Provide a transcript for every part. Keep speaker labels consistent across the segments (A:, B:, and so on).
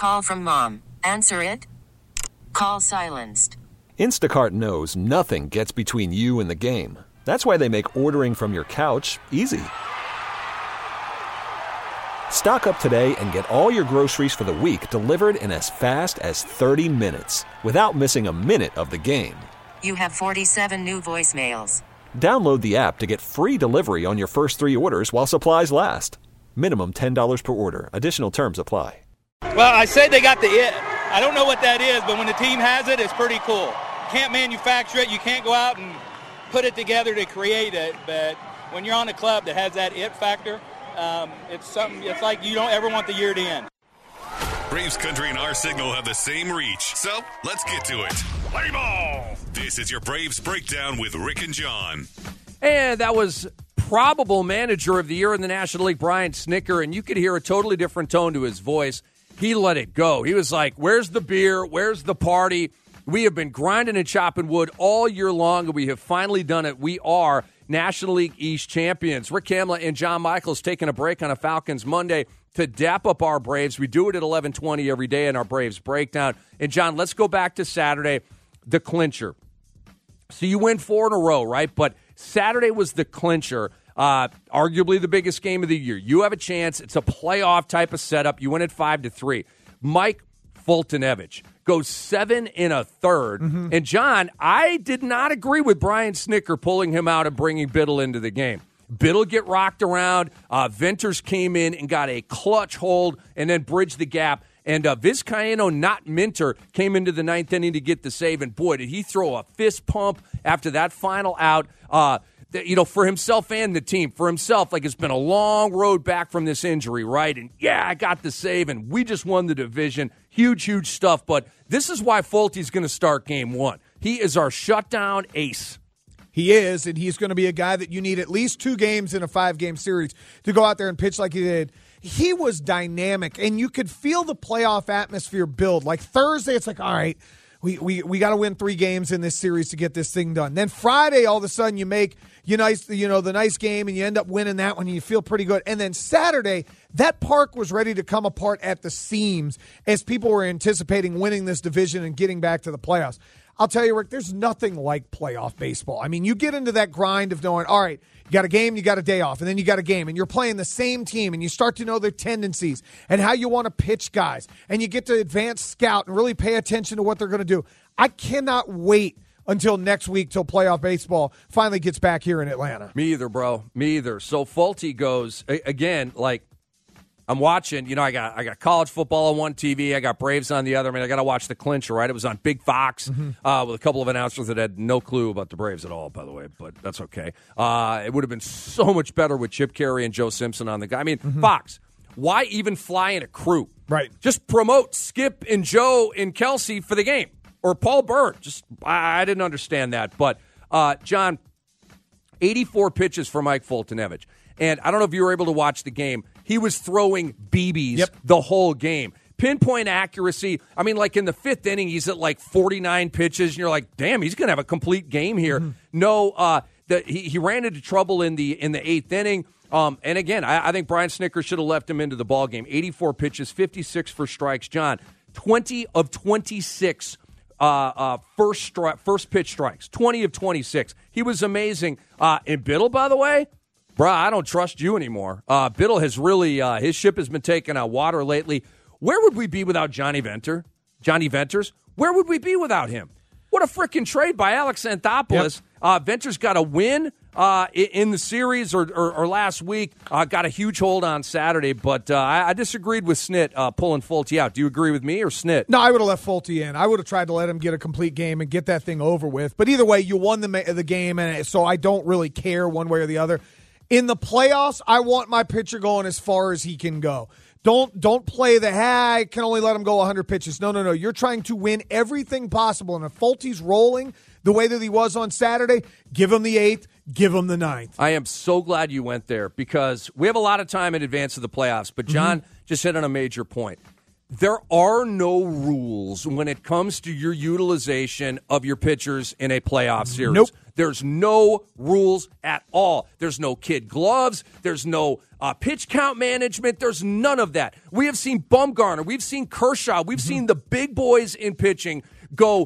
A: Call from mom. Answer it. Call silenced.
B: Instacart knows nothing gets between you and the game. That's why they make ordering from your couch easy. Stock up today and get all your groceries for the week delivered in as fast as 30 minutes without missing a minute of the game.
A: You have 47 new voicemails.
B: Download the app to get free delivery on your first 3 orders while supplies last. Minimum $10 per order. Additional terms apply.
C: Well, I say they got the it. I don't know what that is, but when the team has it, it's pretty cool. Can't manufacture it. You can't go out and put it together to create it. But when you're on a club that has that it factor, it's something. It's like you don't ever want the year to end.
D: Braves Country and our signal have the same reach. So let's get to it. Play ball. This is your Braves Breakdown with Rick and John.
E: And that was probable manager of the year in the National League, Brian Snitker, and you could hear a totally different tone to his voice. He let it go. He was like, where's the beer? Where's the party? We have been grinding and chopping wood all year long, and we have finally done it. We are National League East champions. Rick Kamla and John Michaels taking a break on a Falcons Monday to dap up our Braves. We do it at 11:20 every day in our Braves Breakdown. And, John, let's go back to Saturday, the clincher. So you win 4 in a row, right? But Saturday was the clincher. Arguably the biggest game of the year. You have a chance. It's a playoff type of setup. You win at 5-3. Mike Foltynewicz goes 7 1/3. And, John, I did not agree with Brian Snitker pulling him out and bringing Biddle into the game. Biddle get rocked around. Venters came in and got a clutch hold and then bridged the gap. And Vizcaino, not Minter, came into the 9th inning to get the save. And, boy, did he throw a fist pump after that final out. For himself and the team. For himself, like, it's been a long road back from this injury, right? And, yeah, I got the save, and we just won the division. Huge, huge stuff. But this is why Folty's going to start game 1. He is our shutdown ace.
F: He is, and he's going to be a guy that you need at least 2 games in a 5-game series to go out there and pitch like he did. He was dynamic, and you could feel the playoff atmosphere build. Like Thursday, it's like, all right, we got to win 3 games in this series to get this thing done. Then Friday, all of a sudden, you make the nice game, and you end up winning that one, and you feel pretty good. And then Saturday, that park was ready to come apart at the seams as people were anticipating winning this division and getting back to the playoffs. I'll tell you, Rick, there's nothing like playoff baseball. I mean, you get into that grind of knowing, all right, you got a game, you got a day off, and then you got a game, and you're playing the same team, and you start to know their tendencies and how you want to pitch guys, and you get to advance scout and really pay attention to what they're going to do. I cannot wait until next week till playoff baseball finally gets back here in Atlanta.
E: Me either, bro. Me either. So Folty goes, again, like, I'm watching, I got college football on one TV, I got Braves on the other. I mean, I got to watch the clincher, right? It was on Big Fox with a couple of announcers that had no clue about the Braves at all, by the way, but that's okay. It would have been so much better with Chip Carey and Joe Simpson on the guy. I mean, Fox, why even fly in a crew?
F: Right.
E: Just promote Skip and Joe and Kelsey for the game. Or Paul Byrd. I didn't understand that. But, John, 84 pitches for Mike Foltynewicz. And I don't know if you were able to watch the game. He was throwing BBs the whole game. Pinpoint accuracy. I mean, like in the 5th inning, he's at like 49 pitches. And you're like, damn, he's going to have a complete game here. No, he ran into trouble in the 8th inning. And again, I think Brian Snitker should have left him into the ball game. 84 pitches, 56 for strikes. John, 20 of 26 first pitch strikes, 20 of 26. He was amazing. And Biddle, by the way, I don't trust you anymore. Biddle has really, his ship has been taking on water lately. Where would we be without Johnny Venters? Where would we be without him? What a freaking trade by Alex Anthopoulos. Venters got a win in the series or last week. Got a huge hold on Saturday, but I disagreed with Snit pulling Folty out. Do you agree with me or Snit?
F: No, I would have left Folty in. I would have tried to let him get a complete game and get that thing over with. But either way, you won the game, and so I don't really care one way or the other. In the playoffs, I want my pitcher going as far as he can go. Don't play I can only let him go 100 pitches. No. You're trying to win everything possible. And if Folty's rolling the way that he was on Saturday, give him the 8th, give him the 9th.
E: I am so glad you went there because we have a lot of time in advance of the playoffs. But John just hit on a major point. There are no rules when it comes to your utilization of your pitchers in a playoff series.
F: Nope.
E: There's no rules at all. There's no kid gloves. There's no pitch count management. There's none of that. We have seen Bumgarner. We've seen Kershaw. We've seen the big boys in pitching go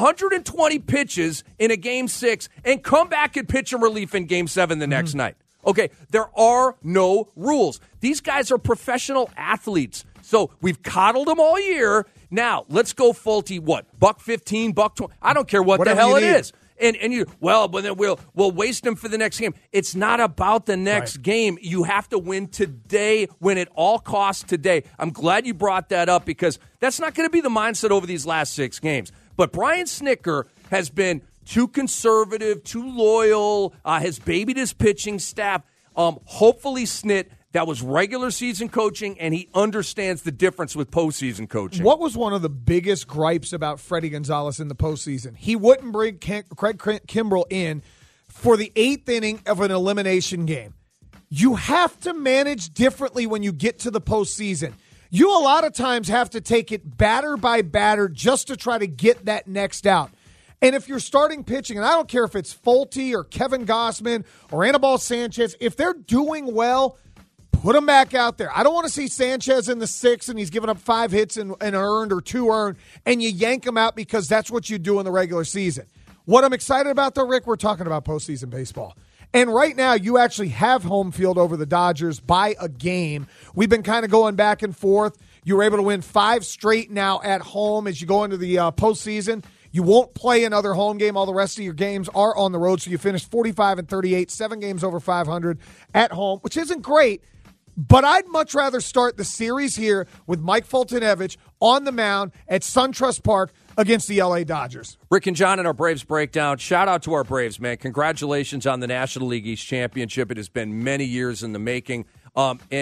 E: 120 pitches in a Game 6 and come back and pitch in relief in Game 7 the next night. Okay, there are no rules. These guys are professional athletes. So we've coddled them all year. Now, let's go Fulte, what, $1.15, $1.20? I don't care what the hell it is. And you, well, but then we'll waste them for the next game. It's not about the next game. You have to win today, win at all costs today. I'm glad you brought that up because that's not going to be the mindset over these last 6 games. But Brian Snitker has been too conservative, too loyal, has babied his pitching staff. Hopefully Snit, that was regular season coaching, and he understands the difference with postseason coaching.
F: What was one of the biggest gripes about Freddie Gonzalez in the postseason? He wouldn't bring Craig Kimbrell in for the 8th inning of an elimination game. You have to manage differently when you get to the postseason. You a lot of times have to take it batter by batter just to try to get that next out. And if you're starting pitching, and I don't care if it's Fulte or Kevin Gausman or Anibal Sanchez, if they're doing well, put them back out there. I don't want to see Sanchez in the 6th and he's given up 5 hits and earned or 2 earned, and you yank him out because that's what you do in the regular season. What I'm excited about, though, Rick, we're talking about postseason baseball. And right now, you actually have home field over the Dodgers by a game. We've been kind of going back and forth. You were able to win 5 straight now at home as you go into the postseason. You won't play another home game. All the rest of your games are on the road. So you finished 45-38, 7 games over 500 at home, which isn't great. But I'd much rather start the series here with Mike Foltynewicz on the mound at SunTrust Park against the L.A. Dodgers.
E: Rick and John in our Braves Breakdown. Shout out to our Braves, man. Congratulations on the National League East Championship. It has been many years in the making. I want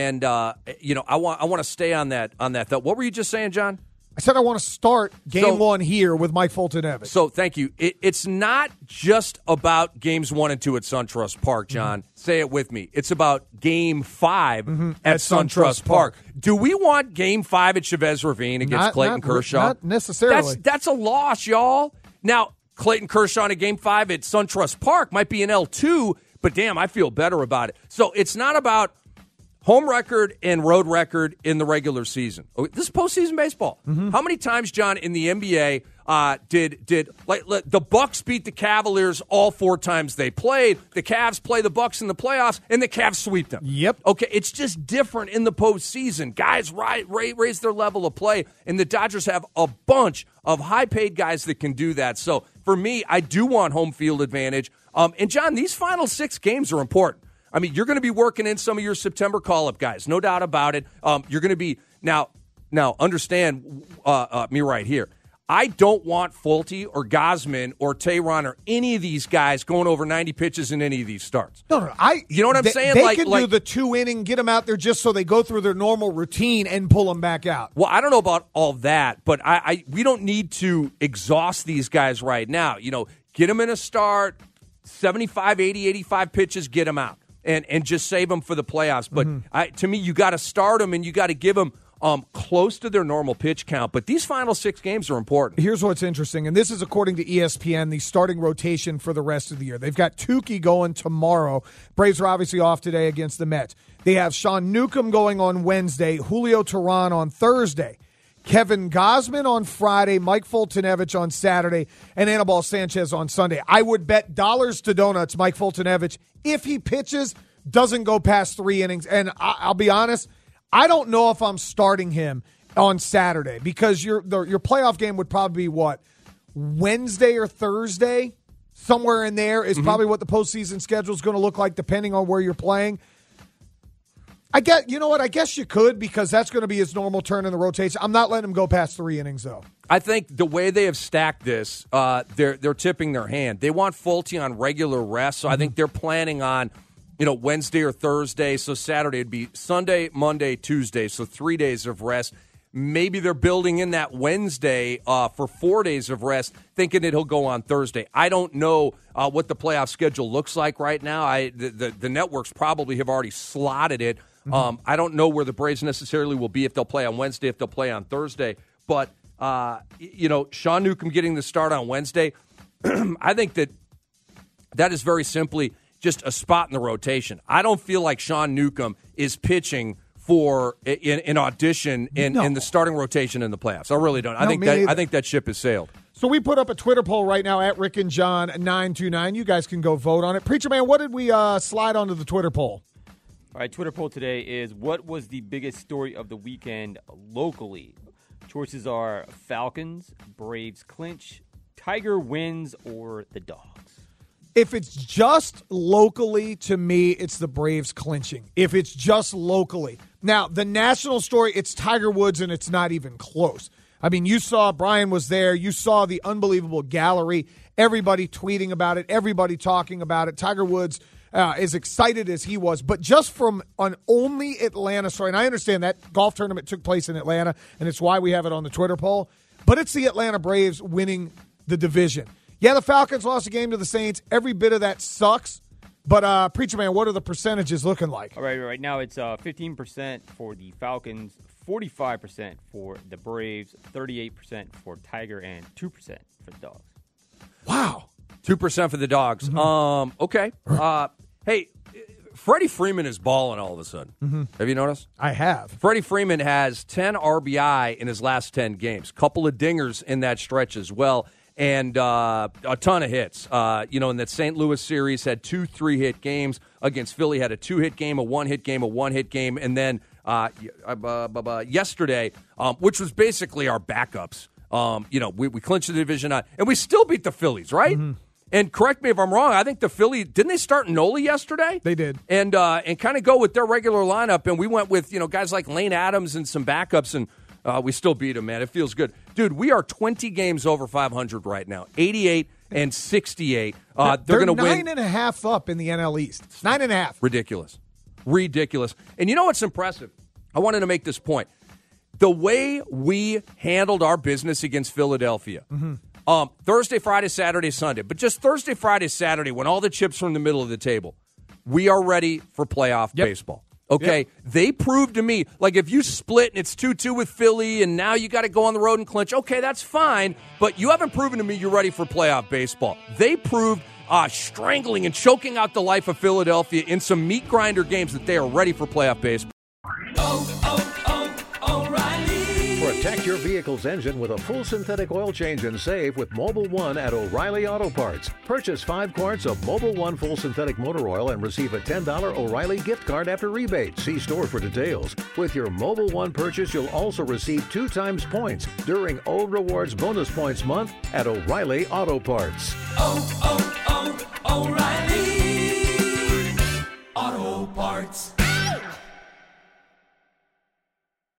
E: to stay on that thought. What were you just saying, John?
F: I said I want to start game 1 here with Mike Foltynewicz.
E: So, thank you. It's not just about games 1 and 2 at SunTrust Park, John. Say it with me. It's about game 5 at SunTrust Park. Do we want game 5 at Chavez Ravine against Clayton Kershaw?
F: Not necessarily.
E: That's a loss, y'all. Now, Clayton Kershaw in a game 5 at SunTrust Park might be an L2, but damn, I feel better about it. So, it's not about home record and road record in the regular season. This is postseason baseball. How many times, John, in the NBA did the Bucks beat the Cavaliers all 4 times they played? The Cavs play the Bucks in the playoffs, and the Cavs sweep them.
F: Yep.
E: Okay, it's just different in the postseason. Guys raise their level of play, and the Dodgers have a bunch of high-paid guys that can do that. So, for me, I do want home field advantage. And, John, these final 6 games are important. I mean, you're going to be working in some of your September call-up guys, no doubt about it. You're going to be now. Understand me right here. I don't want Fulte or Gausman or Tehran or any of these guys going over 90 pitches in any of these starts.
F: No.
E: You know what I'm saying?
F: They can do the 2 inning, get them out there just so they go through their normal routine and pull them back out.
E: Well, I don't know about all that, but we don't need to exhaust these guys right now. You know, get them in a start, 75, 80, 85 pitches, get them out. And just save them for the playoffs. But to me, you got to start them and you got to give them close to their normal pitch count. But these final 6 games are important.
F: Here's what's interesting, and this is according to ESPN, the starting rotation for the rest of the year. They've got Tukey going tomorrow. Braves are obviously off today against the Mets. They have Sean Newcomb going on Wednesday, Julio Tehran on Thursday, Kevin Gausman on Friday, Mike Foltynewicz on Saturday, and Anibal Sanchez on Sunday. I would bet dollars to donuts Mike Foltynewicz, if he pitches, doesn't go past 3 innings. And I'll be honest, I don't know if I'm starting him on Saturday because your playoff game would probably be what? Wednesday or Thursday? Somewhere in there is probably what the postseason schedule is going to look like depending on where you're playing. You know what? I guess you could because that's going to be his normal turn in the rotation. I'm not letting him go past 3 innings, though.
E: I think the way they have stacked this, they're tipping their hand. They want Fulte on regular rest, so I think they're planning on, Wednesday or Thursday. So Saturday would be Sunday, Monday, Tuesday. So 3 days of rest. Maybe they're building in that Wednesday for 4 days of rest, thinking that he'll go on Thursday. I don't know what the playoff schedule looks like right now. The networks probably have already slotted it. I don't know where the Braves necessarily will be, if they'll play on Wednesday, if they'll play on Thursday. But, Sean Newcomb getting the start on Wednesday, I think that That is very simply just a spot in the rotation. I don't feel like Sean Newcomb is pitching for an audition in the starting rotation in the playoffs. I really don't. I think that ship has sailed.
F: So we put up a Twitter poll right now at Rick and John 929. You guys can go vote on it. Preacher Man, what did we slide onto the Twitter poll?
G: All right, Twitter poll today is, what was the biggest story of the weekend locally? Choices are Falcons, Braves clinch, Tiger wins, or the Dogs.
F: If it's just locally, to me, it's the Braves clinching. If it's just locally. Now, the national story, it's Tiger Woods, and it's not even close. I mean, you saw Brian was there. You saw the unbelievable gallery. Everybody tweeting about it. Everybody talking about it. Tiger Woods as excited as he was. But just from an only Atlanta story, and I understand that golf tournament took place in Atlanta, and it's why we have it on the Twitter poll, but it's the Atlanta Braves winning the division. Yeah, the Falcons lost a game to the Saints. Every bit of that sucks. But, Preacher Man, what are the percentages looking like?
G: All right now it's 15% for the Falcons, 45% for the Braves, 38% for Tiger, and 2% for the Dogs.
F: Wow.
E: 2% for the Dogs.
F: Mm-hmm.
E: Okay. Hey, Freddie Freeman is balling all of a sudden.
F: Mm-hmm.
E: Have you noticed?
F: I have.
E: Freddie Freeman has 10 RBI in his last 10 games. Couple of dingers in that stretch as well. And a ton of hits. In that St. Louis series, had 2 3-hit games. Against Philly, had a 2-hit game, a 1-hit game, a 1-hit game. And then yesterday, which was basically our backups, we clinched the division, and we still beat the Phillies, right? Mm-hmm. And correct me if I'm wrong, I think the Phillies, didn't they start Noli yesterday?
F: They did.
E: And kind of go with their regular lineup, and we went with, guys like Lane Adams and some backups, and we still beat them, man. It feels good. Dude, we are 20 games over 500 right now, 88 and 68. They're going to win.
F: 9.5 up in the NL East. 9.5.
E: Ridiculous. And you know what's impressive? I wanted to make this point. The way we handled our business against Philadelphia, Thursday, Friday, Saturday, Sunday, but just Thursday, Friday, Saturday, when all the chips are in the middle of the table, we are ready for playoff baseball. Okay, yep. They proved to me, like if you split and it's 2-2 with Philly and now you got to go on the road and clinch, okay, that's fine, but you haven't proven to me you're ready for playoff baseball. They proved strangling and choking out the life of Philadelphia in some meat grinder games that they are ready for playoff baseball.
H: Protect your vehicle's engine with a full synthetic oil change and save with Mobil 1 at O'Reilly Auto Parts. Purchase 5 quarts of Mobil 1 full synthetic motor oil and receive a $10 O'Reilly gift card after rebate. See store for details. With your Mobil 1 purchase, you'll also receive 2 times points during O Rewards Bonus Points Month at O'Reilly Auto Parts.
I: O'Reilly.